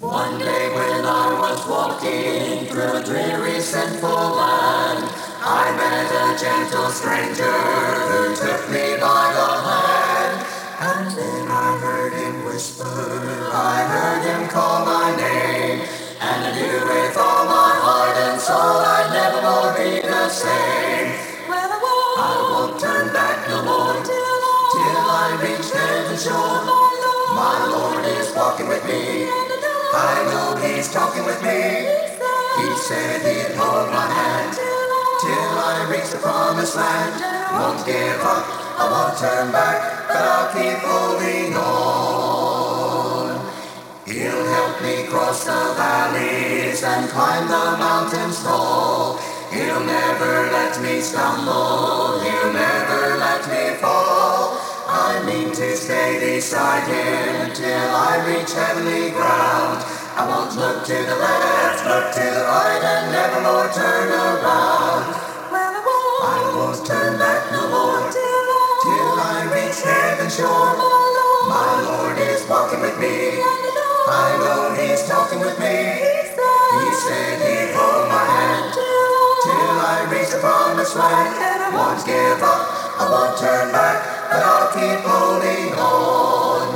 One day when I was walking through a dreary sinful land, I met a gentle stranger who took me by the hand. And then I heard him whisper, I heard him call my name, and I knew with all my heart and soul I'd never more be the same. Well, I won't turn back no more till I reach heaven's shore. My Lord is walking with me, I know he's talking with me. He said he'd hold my hand till I reach the promised land. Won't give up, I won't turn back, but I'll keep holding on. He'll help me cross the valleys and climb the mountains tall. He'll never let me stumble, he'll never let me fall. I mean to stay beside him till I reach heavenly ground. I won't look to the left, look to the right, and never more turn around. Well, I won't turn back no more till I reach heaven's shore. My Lord is walking with me, I know he's talking with me. He said he'd hold my hand till I reach the promised land. Won't give up, I won't turn back, but I'll keep holding on.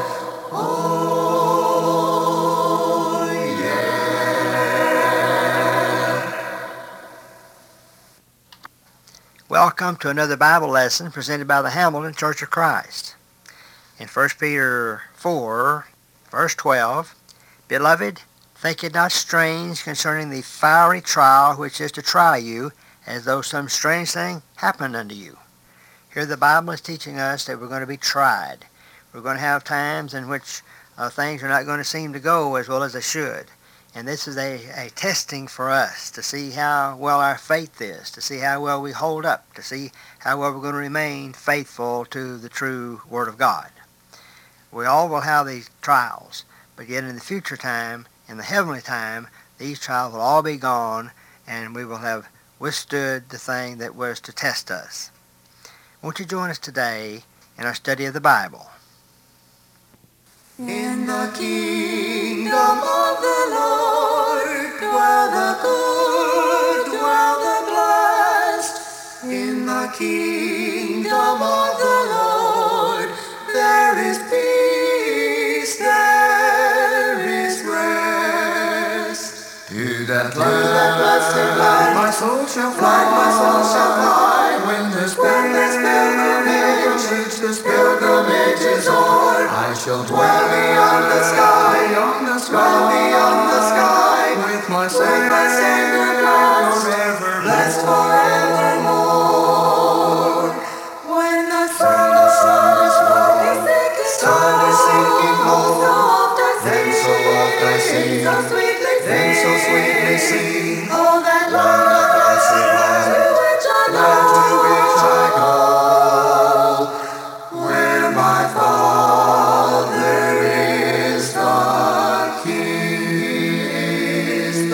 Oh, yeah. Welcome to another Bible lesson presented by the Hamilton Church of Christ. In 1 Peter 4, verse 12, Beloved, think it not strange concerning the fiery trial which is to try you, as though some strange thing happened unto you. Here the Bible is teaching us that we're going to be tried. We're going to have times in which things are not going to seem to go as well as they should. And this is a testing for us to see how well our faith is, to see how well we hold up, to see how well we're going to remain faithful to the true Word of God. We all will have these trials, but yet in the future time, in the heavenly time, these trials will all be gone, and we will have withstood the thing that was to test us. Won't you join us today in our study of the Bible? In the kingdom of the Lord dwell the good, dwell the blessed. In the kingdom of the Lord there is peace, there is rest. To that blessed land my soul shall fly, my soul shall fly. When this pilgrimage is o'er, I shall dwell beyond the sky, dwell beyond the sky, with my Savior forever, blessed forevermore. When the sun is low, sun is sinking low, then so oft I sing, then so sweetly sing, oh that land, blessed land, to which I go, where my Father is the King,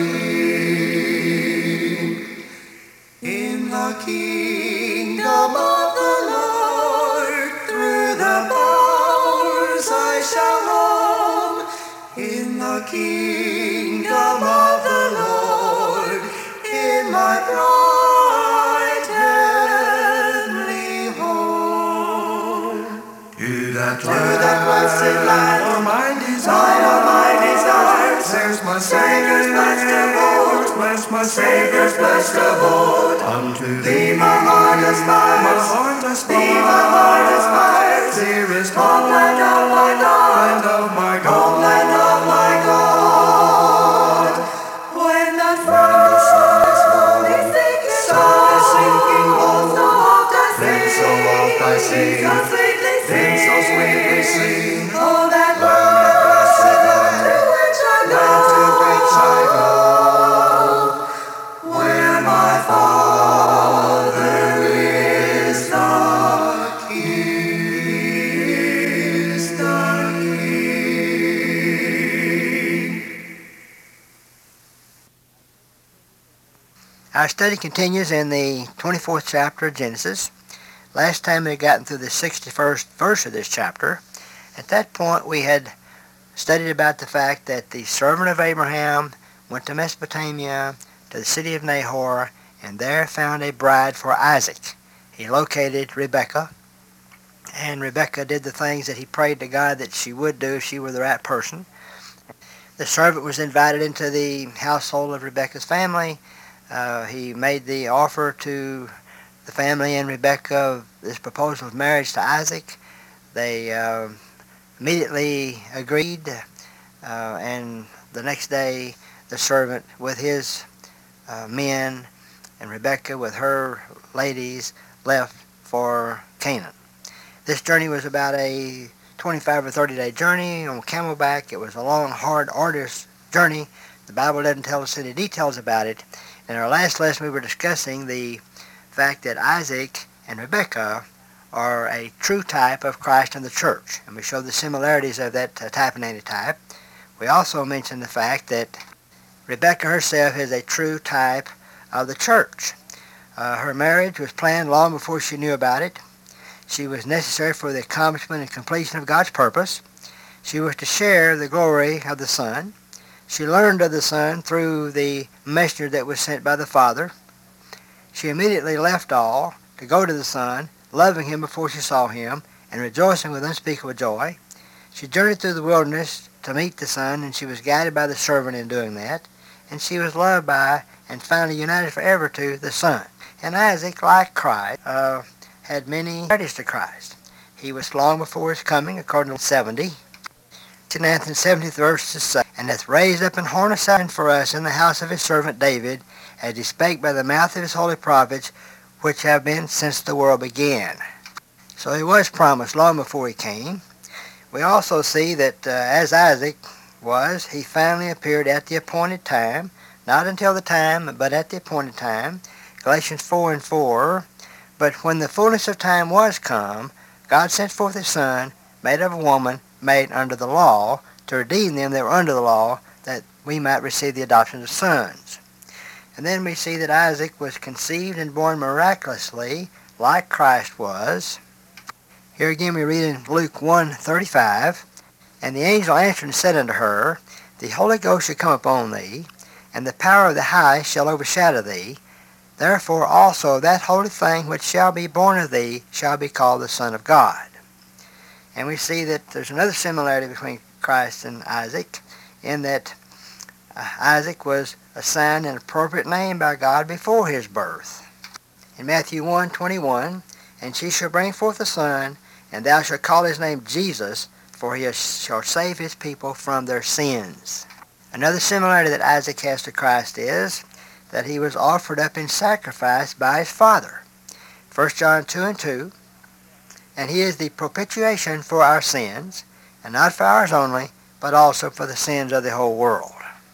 In the kingdom of the Lord, through the bowers I shall roam. In the kingdom of the Lord, in my bright heavenly home. To that blessed land, all my desires, there's my Savior's blessed abode, where's my Savior's blessed abode. Unto thee my heart aspires, thee my heart aspires. Dearest homeland of my God, land of my God, homeland of my God. When the sun is low, sun is sinking low, then so oft I sing, then so sweetly sing, oh that blessed land, to which I go, where my Father is the King. Our study continues in the 24th chapter of Genesis. Last time we had gotten through the 61st verse of this chapter. At that point we had studied about the fact that the servant of Abraham went to Mesopotamia, to the city of Nahor, and there found a bride for Isaac. He located Rebekah, and Rebekah did the things that he prayed to God that she would do if she were the right person. The servant was invited into the household of Rebekah's family. He made the offer to the family and Rebekah this proposal of marriage to Isaac. They immediately agreed, and the next day the servant with his men and Rebekah with her ladies left for Canaan. This journey was about a 25 or 30 day journey on camelback. It was a long, hard, arduous journey. The Bible doesn't tell us any details about it. In our last lesson we were discussing the fact that Isaac and Rebekah are a true type of Christ and the church, and we showed the similarities of that type and antitype. We also mentioned the fact that Rebekah herself is a true type of the church. Her marriage was planned long before she knew about it. She was necessary for the accomplishment and completion of God's purpose. She was to share the glory of the Son. She learned of the Son through the messenger that was sent by the Father. She immediately left all to go to the Son, loving him before she saw him, and rejoicing with unspeakable joy. She journeyed through the wilderness to meet the Son, and she was guided by the servant in doing that. And she was loved by and finally united forever to the Son. And Isaac, like Christ, had many similarities to Christ. He was long before his coming, according to 70. 9th and 70th verses say, and hath raised up an horn of salvation for us in the house of his servant David, as he spake by the mouth of his holy prophets, which have been since the world began. So he was promised long before he came. We also see that as Isaac was, he finally appeared at the appointed time, not until the time, but at the appointed time. Galatians 4:4, but when the fullness of time was come, God sent forth his Son, made of a woman, made under the law, to redeem them that were under the law, that we might receive the adoption of sons. And then we see that Isaac was conceived and born miraculously, like Christ was. Here again we read in Luke 1:35, and the angel answered and said unto her, the Holy Ghost shall come upon thee, and the power of the highest shall overshadow thee. Therefore also that holy thing which shall be born of thee shall be called the Son of God. And we see that there's another similarity between Christ and Isaac, in that Isaac was assigned an appropriate name by God before his birth. In Matthew 1:21, and she shall bring forth a son, and thou shalt call his name Jesus, for he shall save his people from their sins. Another similarity that Isaac has to Christ is that he was offered up in sacrifice by his father. 1 John 2:2, and he is the propitiation for our sins, and not for ours only, but also for the sins of the whole world.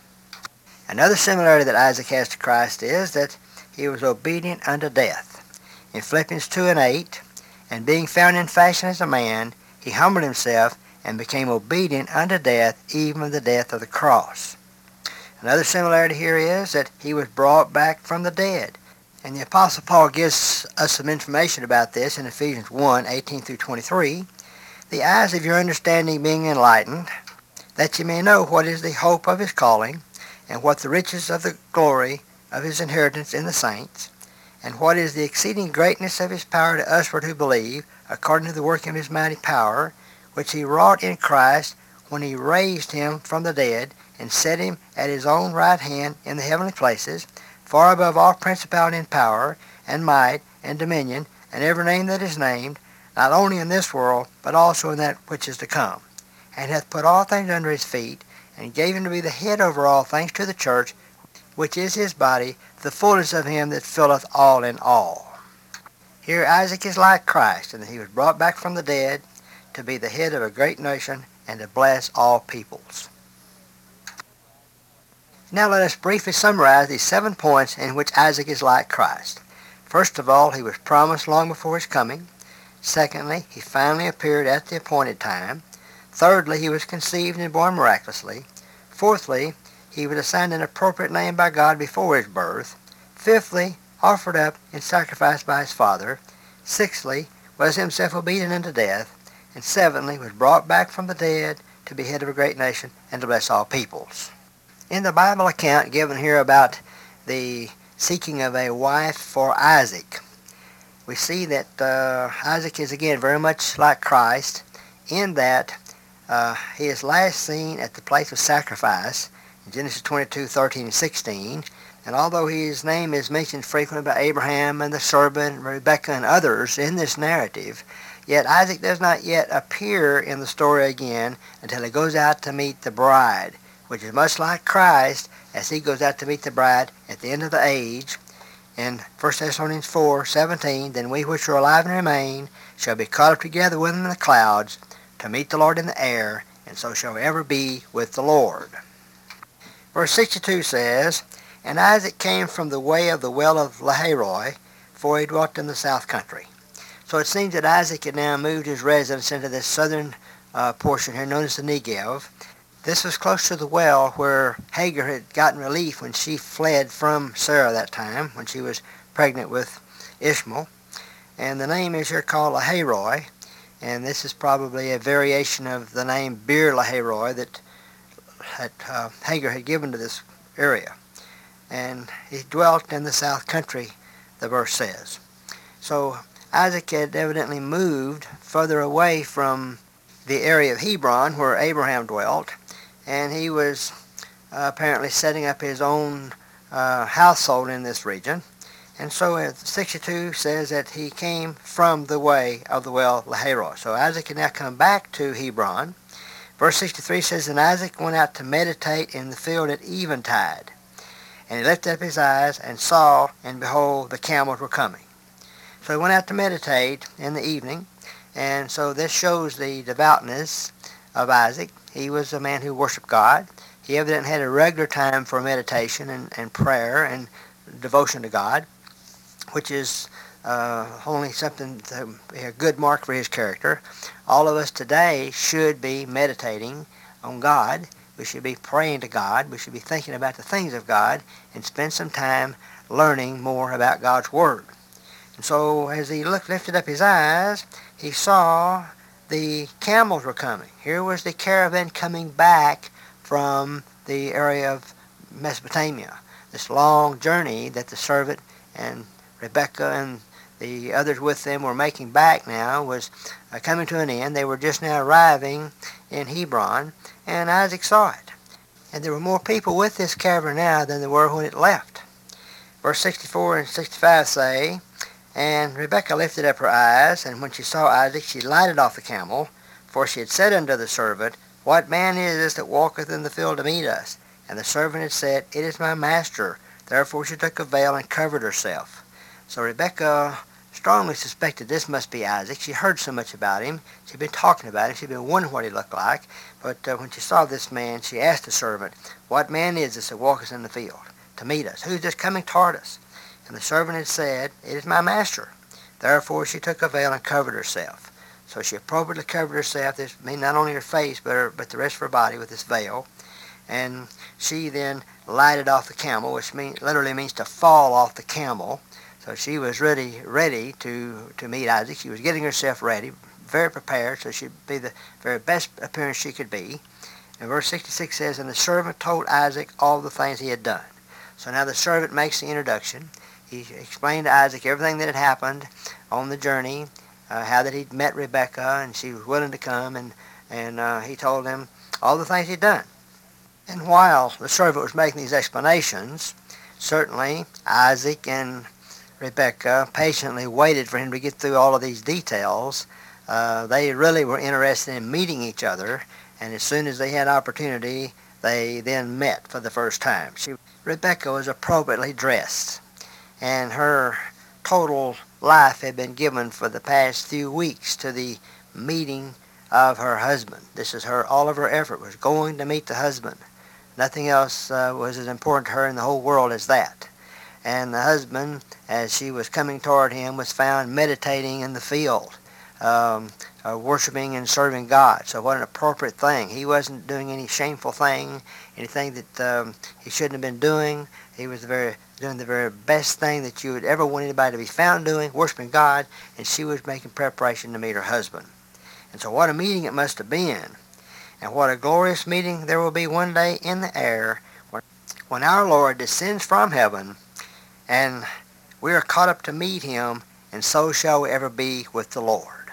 Another similarity that Isaac has to Christ is that he was obedient unto death. In Philippians 2:8, and being found in fashion as a man, he humbled himself and became obedient unto death, even the death of the cross. Another similarity here is that he was brought back from the dead. And the Apostle Paul gives us some information about this in Ephesians 1:18-23. The eyes of your understanding being enlightened, that ye may know what is the hope of his calling, and what the riches of the glory of his inheritance in the saints, and what is the exceeding greatness of his power to usward who believe, according to the working of his mighty power, which he wrought in Christ when he raised him from the dead, and set him at his own right hand in the heavenly places, far above all principality and power, and might, and dominion, and every name that is named, not only in this world, but also in that which is to come, and hath put all things under his feet, and gave him to be the head over all things to the church, which is his body, the fullness of him that filleth all in all. Here Isaac is like Christ, in that he was brought back from the dead to be the head of a great nation and to bless all peoples. Now let us briefly summarize these 7 points in which Isaac is like Christ. First of all, he was promised long before his coming. Secondly, he finally appeared at the appointed time. Thirdly, he was conceived and born miraculously. Fourthly, he was assigned an appropriate name by God before his birth. Fifthly, offered up in sacrifice by his father. Sixthly, was himself obedient unto death. And seventhly, was brought back from the dead to be head of a great nation, and to bless all peoples. In the Bible account given here about the seeking of a wife for Isaac, we see that Isaac is again very much like Christ in that he is last seen at the place of sacrifice in Genesis 22:13 and 16. And although his name is mentioned frequently by Abraham and the servant, Rebekah and others in this narrative, yet Isaac does not yet appear in the story again until he goes out to meet the bride, which is much like Christ as he goes out to meet the bride at the end of the age. In 1 Thessalonians 4:17, then we which are alive and remain shall be caught up together with them in the clouds to meet the Lord in the air, and so shall we ever be with the Lord. Verse 62 says, and Isaac came from the way of the well of Lahairoi, for he dwelt in the south country. So it seems that Isaac had now moved his residence into this southern portion here known as the Negev. This was close to the well where Hagar had gotten relief when she fled from Sarah that time, when she was pregnant with Ishmael. And the name is here called Lahairoi, and this is probably a variation of the name Bir Lahairoi that Hagar had given to this area. And he dwelt in the south country, the verse says. So Isaac had evidently moved further away from the area of Hebron where Abraham dwelt, and he was apparently setting up his own household in this region. And so 62 says that he came from the way of the well Lahairoi. So Isaac had now come back to Hebron. Verse 63 says, and Isaac went out to meditate in the field at eventide. And he lifted up his eyes and saw, and behold, the camels were coming. So he went out to meditate in the evening, and so this shows the devoutness of Isaac. He was a man who worshiped God. He evidently had a regular time for meditation and prayer and devotion to God, which is only something, a good mark for his character. All of us today should be meditating on God. We should be praying to God. We should be thinking about the things of God and spend some time learning more about God's Word. And so as he lifted up his eyes, he saw the camels were coming. Here was the caravan coming back from the area of Mesopotamia. This long journey that the servant and Rebekah and the others with them were making back now was coming to an end. They were just now arriving in Hebron, and Isaac saw it. And there were more people with this caravan now than there were when it left. Verse 64 and 65 say, and Rebekah lifted up her eyes, and when she saw Isaac, she lighted off the camel, for she had said unto the servant, what man is this that walketh in the field to meet us? And the servant had said, it is my master. Therefore she took a veil and covered herself. So Rebekah strongly suspected this must be Isaac. She heard so much about him. She'd been talking about him. She'd been wondering what he looked like. But when she saw this man, she asked the servant, what man is this that walketh in the field to meet us? Who's this coming toward us? And the servant had said, it is my master. Therefore she took a veil and covered herself. So she appropriately covered herself, this means not only her face, but the rest of her body with this veil. And she then lighted off the camel, which literally means to fall off the camel. So she was ready to meet Isaac. She was getting herself ready, very prepared, so she'd be the very best appearance she could be. And verse 66 says, and the servant told Isaac all the things he had done. So now the servant makes the introduction. He explained to Isaac everything that had happened on the journey, how that he'd met Rebekah, and she was willing to come, and he told him all the things he'd done. And while the servant was making these explanations, certainly Isaac and Rebekah patiently waited for him to get through all of these details. They really were interested in meeting each other, and as soon as they had opportunity, they then met for the first time. Rebekah was appropriately dressed, and her total life had been given for the past few weeks to the meeting of her husband. This is all of her effort was going to meet the husband. Nothing else was as important to her in the whole world as that. And the husband, as she was coming toward him, was found meditating in the field, worshiping and serving God. So what an appropriate thing. He wasn't doing any shameful thing, anything that he shouldn't have been doing. He was doing the very best thing that you would ever want anybody to be found doing, worshiping God, and she was making preparation to meet her husband. And so what a meeting it must have been. And what a glorious meeting there will be one day in the air when our Lord descends from heaven and we are caught up to meet him, and so shall we ever be with the Lord.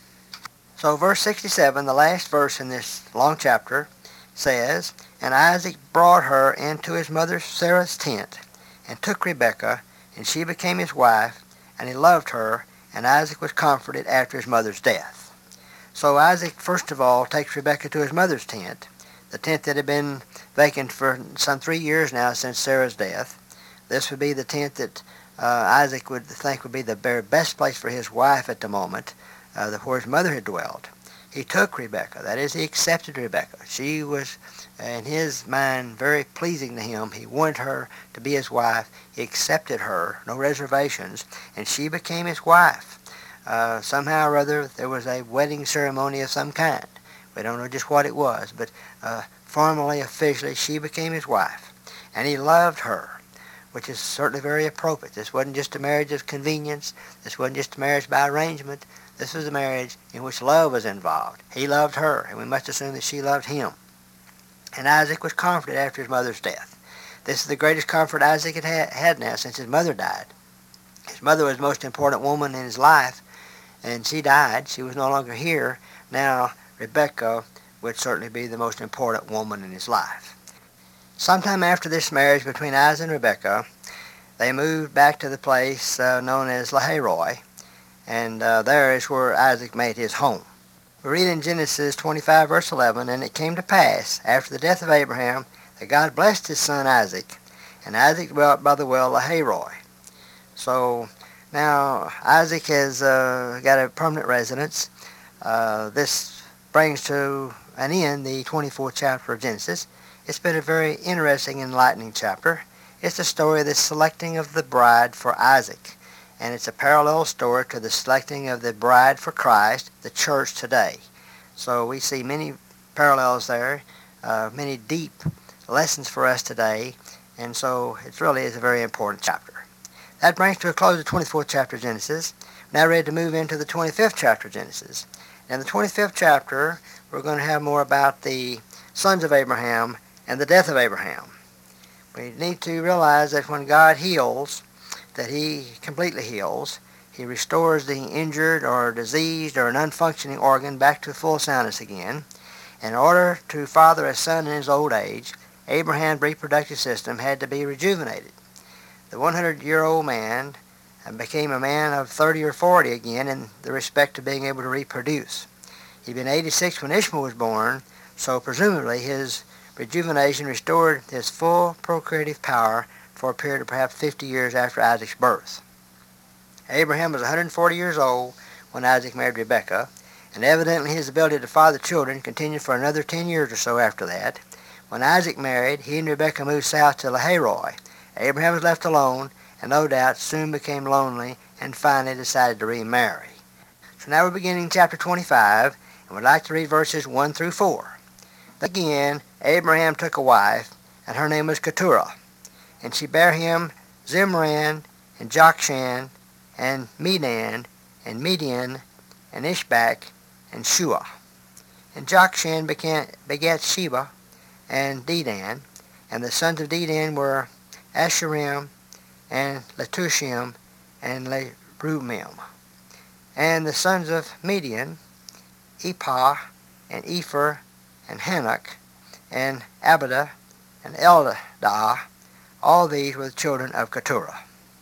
So verse 67, the last verse in this long chapter, says, And Isaac brought her into his mother Sarah's tent, and took Rebekah, and she became his wife, and he loved her, and Isaac was comforted after his mother's death. So Isaac, first of all, takes Rebekah to his mother's tent, the tent that had been vacant for some 3 years now since Sarah's death. This would be the tent that Isaac would think would be the very best place for his wife at the moment, where his mother had dwelt. He took Rebekah, that is, he accepted Rebekah. She was, in his mind, very pleasing to him. He wanted her to be his wife. He accepted her, no reservations, and she became his wife. Somehow or other, there was a wedding ceremony of some kind. We don't know just what it was, but formally, officially, she became his wife. And he loved her, which is certainly very appropriate. This wasn't just a marriage of convenience. This wasn't just a marriage by arrangement. This was a marriage in which love was involved. He loved her, and we must assume that she loved him. And Isaac was comforted after his mother's death. This is the greatest comfort Isaac had now since his mother died. His mother was the most important woman in his life, and she died. She was no longer here. Now Rebekah would certainly be the most important woman in his life. Sometime after this marriage between Isaac and Rebekah, they moved back to the place known as Lahairoi, and there is where Isaac made his home. We read in Genesis 25, verse 11, And it came to pass, after the death of Abraham, that God blessed his son Isaac, and Isaac dwelt by the well Lahairoi. So now Isaac has got a permanent residence. This brings to an end the 24th chapter of Genesis. It's been a very interesting, enlightening chapter. It's the story of the selecting of the bride for Isaac, and it's a parallel story to the selecting of the bride for Christ, the church today. So we see many parallels there, many deep lessons for us today, and so it really is a very important chapter. That brings to a close the 24th chapter of Genesis. We're now ready to move into the 25th chapter of Genesis. In the 25th chapter, we're going to have more about the sons of Abraham and the death of Abraham. We need to realize that when God heals, that he completely heals. He restores the injured or diseased or an unfunctioning organ back to full soundness again. In order to father a son in his old age, Abraham's reproductive system had to be rejuvenated. The 100-year-old man became a man of 30 or 40 again in the respect of being able to reproduce. He'd been 86 when Ishmael was born, so presumably his rejuvenation restored his full procreative power for a period of perhaps 50 years after Isaac's birth. Abraham was 140 years old when Isaac married Rebekah, and evidently his ability to father children continued for another 10 years or so after that. When Isaac married, he and Rebekah moved south to Lahairoi. Abraham was left alone, and no doubt soon became lonely and finally decided to remarry. So now we're beginning chapter 25, and we'd like to read verses 1 through 4. Again, Abraham took a wife, and her name was Keturah, and she bare him Zimran, and Jokshan, and Medan, and Midian, and Ishbak, and Shua. And Jokshan begat Sheba, and Dedan, and the sons of Dedan were Asherim, and Letushim, and Lerumim. And the sons of Midian, Ephah, and Epher, and Hanok, and Abidah, and Eldah. All these were the children of Keturah.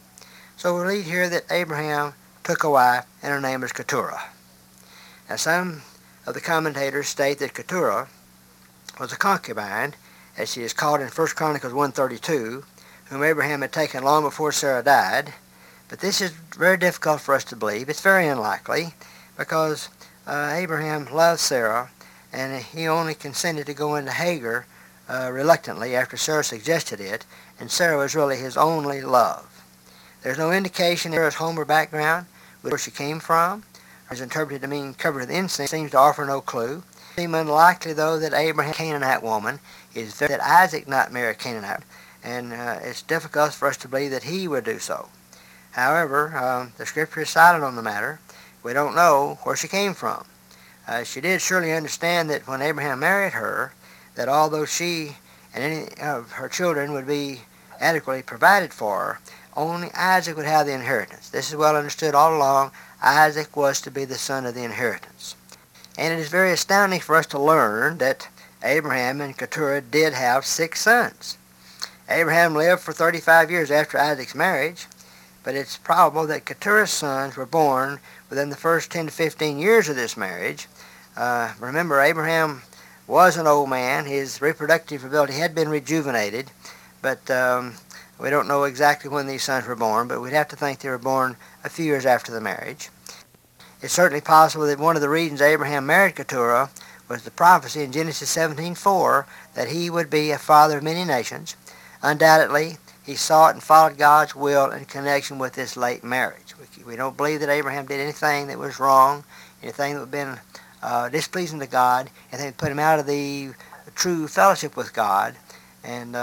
So we read here that Abraham took a wife, and her name was Keturah. Now some of the commentators state that Keturah was a concubine, as she is called in 1 Chronicles 1:32, whom Abraham had taken long before Sarah died. But this is very difficult for us to believe. It's very unlikely, because Abraham loved Sarah, and he only consented to go into Hagar reluctantly after Sarah suggested it, and Sarah was really his only love. There's no indication of Sarah's home or background, where she came from, or is interpreted to mean covered with incense, seems to offer no clue. It seems unlikely, though, that Abraham, a Canaanite woman, is that Isaac not marry a Canaanite, and it's difficult for us to believe that he would do so. However, the scripture is silent on the matter. We don't know where she came from. She did surely understand that when Abraham married her, that although she and any of her children would be adequately provided for, only Isaac would have the inheritance. This is well understood all along. Isaac was to be the son of the inheritance. And it is very astounding for us to learn that Abraham and Keturah did have 6 sons. Abraham lived for 35 years after Isaac's marriage, but it's probable that Keturah's sons were born within the first 10 to 15 years of this marriage. Remember, Abraham was an old man. His reproductive ability had been rejuvenated, but we don't know exactly when these sons were born, but we'd have to think they were born a few years after the marriage. It's certainly possible that one of the reasons Abraham married Keturah was the prophecy in Genesis 17:4 that he would be a father of many nations. Undoubtedly, he sought and followed God's will in connection with this late marriage. We don't believe that Abraham did anything that was wrong, anything that would have been displeasing to God, anything that put him out of the true fellowship with God, and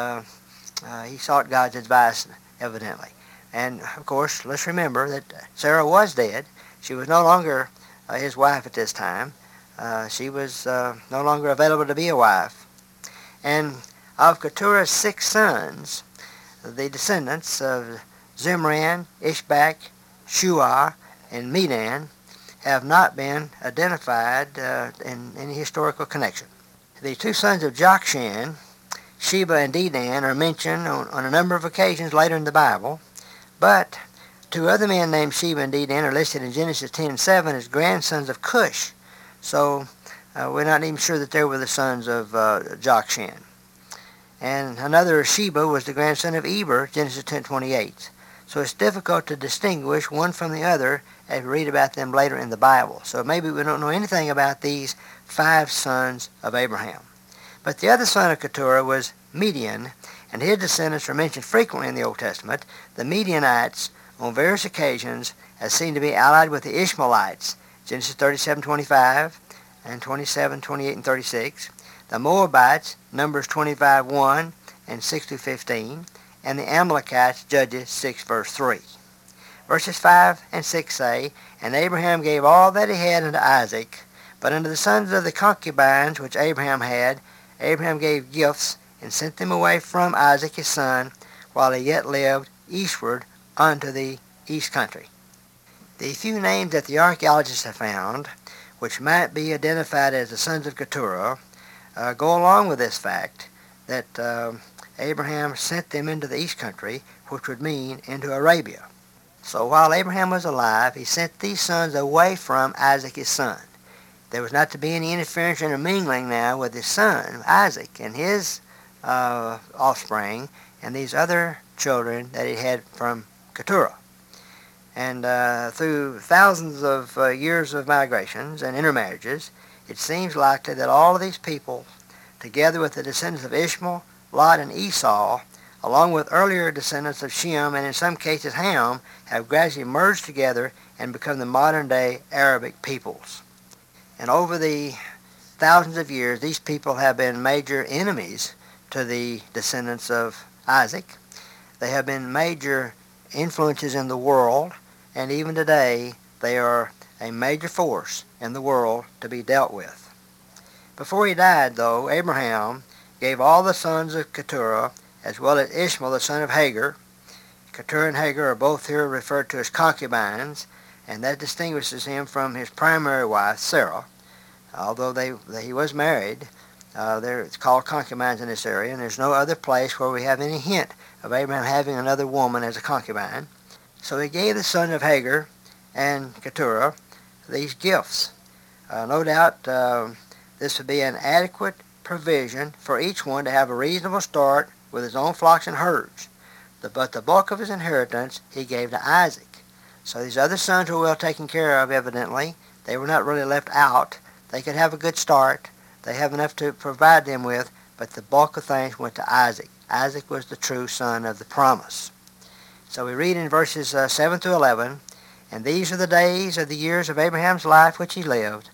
he sought God's advice, evidently. And, of course, let's remember that Sarah was dead. She was no longer his wife at this time. She was no longer available to be a wife. And of Keturah's 6 sons, the descendants of Zimran, Ishbak, Shuah, and Medan have not been identified in any historical connection. The 2 sons of Jokshan, Sheba and Dedan, are mentioned on a number of occasions later in the Bible, but 2 other men named Sheba and Dedan are listed in Genesis 10:7 as grandsons of Cush, so we're not even sure that they were the sons of Jokshan. And another Sheba was the grandson of Eber, Genesis 10:28. So it's difficult to distinguish one from the other as we read about them later in the Bible. So maybe we don't know anything about these 5 sons of Abraham. But the other son of Keturah was Midian, and his descendants are mentioned frequently in the Old Testament. The Midianites, on various occasions, as seen to be allied with the Ishmaelites, Genesis 37:25 and 27:28 and 36. The Moabites, Numbers 25:1 and 6-15, and the Amalekites, Judges 6 verse 3. Verses 5 and 6 say, "And Abraham gave all that he had unto Isaac, but unto the sons of the concubines which Abraham had, Abraham gave gifts, and sent them away from Isaac his son, while he yet lived, eastward unto the east country." The few names that the archaeologists have found, which might be identified as the sons of Keturah, go along with this fact that Abraham sent them into the east country, which would mean into Arabia. So while Abraham was alive, he sent these sons away from Isaac his son. There was not to be any interference or intermingling now with his son, Isaac, and his offspring, and these other children that he had from Keturah. And through thousands of years of migrations and intermarriages, it seems likely that all of these people, together with the descendants of Ishmael, Lot, and Esau, along with earlier descendants of Shem and in some cases Ham, have gradually merged together and become the modern-day Arabic peoples. And over the thousands of years, these people have been major enemies to the descendants of Isaac. They have been major influences in the world, and even today they are a major force in the world to be dealt with. Before he died, though, Abraham gave all the sons of Keturah, as well as Ishmael the son of Hagar. Keturah and Hagar are both here referred to as concubines, and that distinguishes him from his primary wife, Sarah. Although he was married, it's called concubines in this area, and there's no other place where we have any hint of Abraham having another woman as a concubine. So he gave the son of Hagar and Keturah these gifts. No doubt this would be an adequate provision for each one to have a reasonable start with his own flocks and herds. But the bulk of his inheritance he gave to Isaac. So these other sons were well taken care of, evidently. They were not really left out. They could have a good start. They have enough to provide them with, but the bulk of things went to Isaac. Isaac was the true son of the promise. So we read in verses 7 through 11, "And these are the days of the years of Abraham's life which he lived,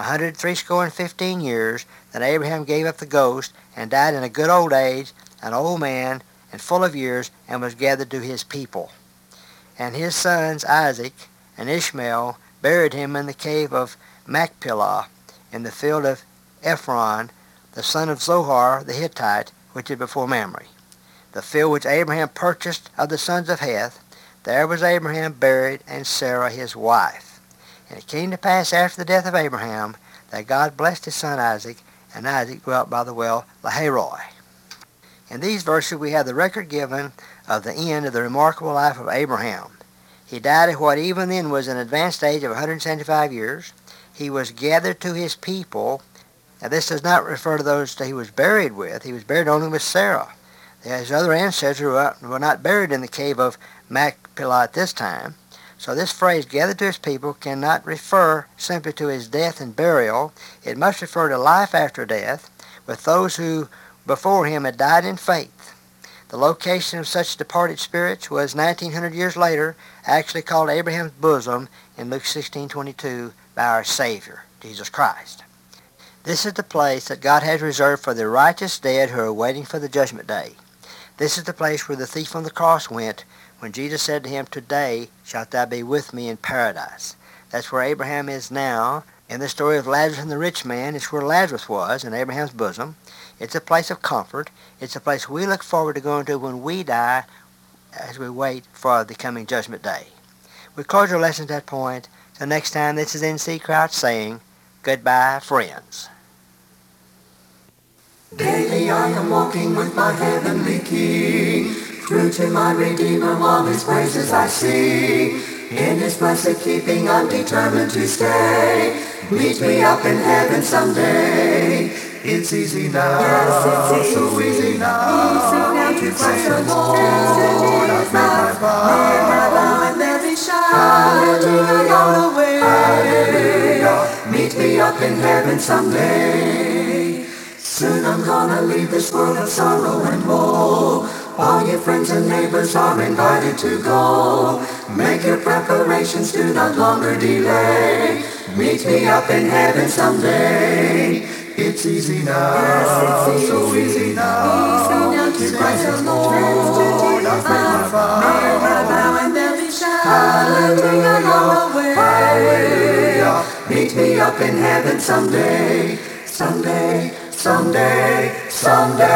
115 years, that Abraham gave up the ghost, and died in a good old age, an old man, and full of years, and was gathered to his people. And his sons Isaac and Ishmael buried him in the cave of Machpelah, in the field of Ephron, the son of Zohar the Hittite, which is before Mamre. The field which Abraham purchased of the sons of Heth, there was Abraham buried, and Sarah his wife. And it came to pass after the death of Abraham that God blessed his son Isaac, and Isaac dwelt by the well Lahairoi. In these verses we have the record given of the end of the remarkable life of Abraham. He died at what even then was an advanced age of 175 years. He was gathered to his people. Now this does not refer to those that he was buried with. He was buried only with Sarah. His other ancestors were not buried in the cave of Machpelah at this time. So this phrase, gathered to his people, cannot refer simply to his death and burial. It must refer to life after death, with those who before him had died in faith. The location of such departed spirits was 1900 years later actually called Abraham's bosom in Luke 16:22 by our Savior, Jesus Christ. This is the place that God has reserved for the righteous dead who are waiting for the judgment day. This is the place where the thief on the cross went when Jesus said to him, "Today shalt thou be with me in paradise." That's where Abraham is now. In the story of Lazarus and the rich man, it's where Lazarus was, in Abraham's bosom. It's a place of comfort. It's a place we look forward to going to when we die as we wait for the coming judgment day. We close our lesson at that point. So next time, this is N.C. Crouch saying, goodbye, friends. Daily I am walking with my heavenly King, true to my Redeemer, all his praises I sing. In his blessed keeping I'm determined to stay. Meet me up in heaven someday. It's easy now, yes, it's easy. So easy now to praise the Lord. I've made my vow, and there be shouting all the way. Hallelujah, meet me up in heaven someday. Soon I'm gonna leave this world of sorrow and woe. All your friends and neighbors are invited to go. Make your preparations, do not longer delay. Meet me up in heaven someday. It's easy now, yes, it's so easy now to praise the Lord. I've made my vow, and there be shouting all the way. Hallelujah, meet me up in heaven someday. Someday, someday, someday.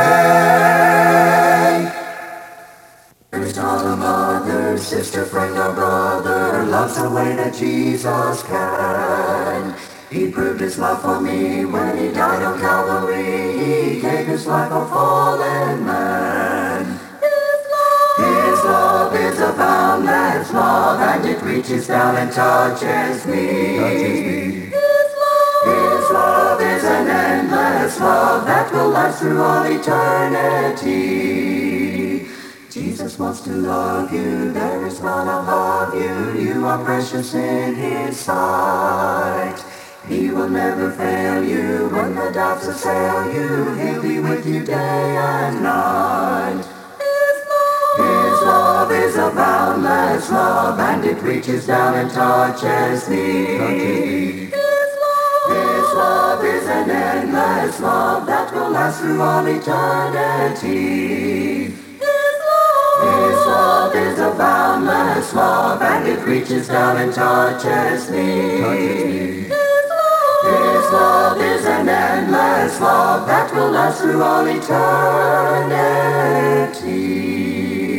There's not a mother, sister, friend, or brother loves the way that Jesus can. He proved his love for me when he died on Calvary. He gave his life for fallen man. His love is a boundless love, and it reaches down and touches me. His love is an endless love that will last through all eternity. Jesus wants to love you, there is none above you. You are precious in his sight. He will never fail you when the doubts assail you. He'll be with you day and night. His love is a boundless love, and it reaches down and touches me. His love is an endless love that will last through all eternity. His love is a boundless love, and it reaches down and touches me. His love is an endless love that will last through all eternity.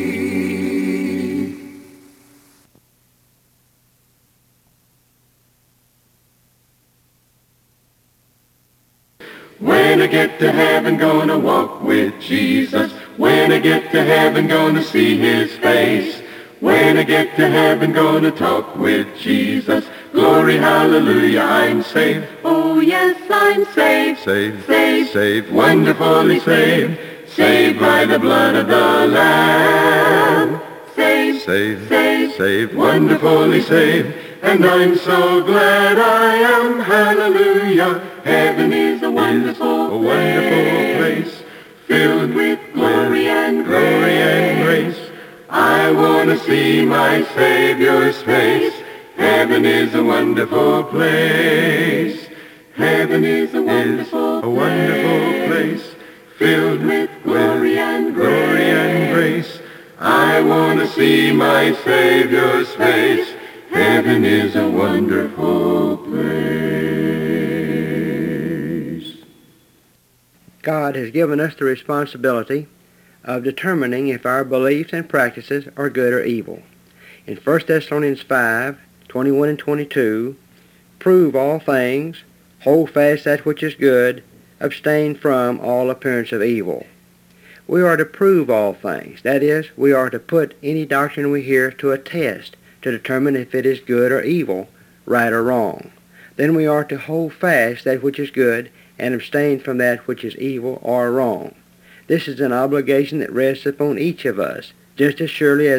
When I get to heaven, gonna walk with Jesus. When I get to heaven, gonna see his face. When I get to heaven, gonna talk with Jesus. Glory, hallelujah, I'm saved. Oh yes, I'm saved. Saved, saved, saved, wonderfully saved. Saved by the blood of the Lamb. Saved, saved, saved, saved, wonderfully saved. And I'm so glad I am, hallelujah. Heaven is a wonderful place, filled with glory and grace. I want to see my Savior's face. Heaven is a wonderful place. Heaven is a wonderful place, filled with glory and grace. I want to see my Savior's face. Heaven is a wonderful place. God has given us the responsibility of determining if our beliefs and practices are good or evil. In 1 Thessalonians 5:21 and 22, prove all things, hold fast that which is good, abstain from all appearance of evil. We are to prove all things. That is, we are to put any doctrine we hear to a test to determine if it is good or evil, right or wrong. Then we are to hold fast that which is good and abstain from that which is evil or wrong. This is an obligation that rests upon each of us, just as surely as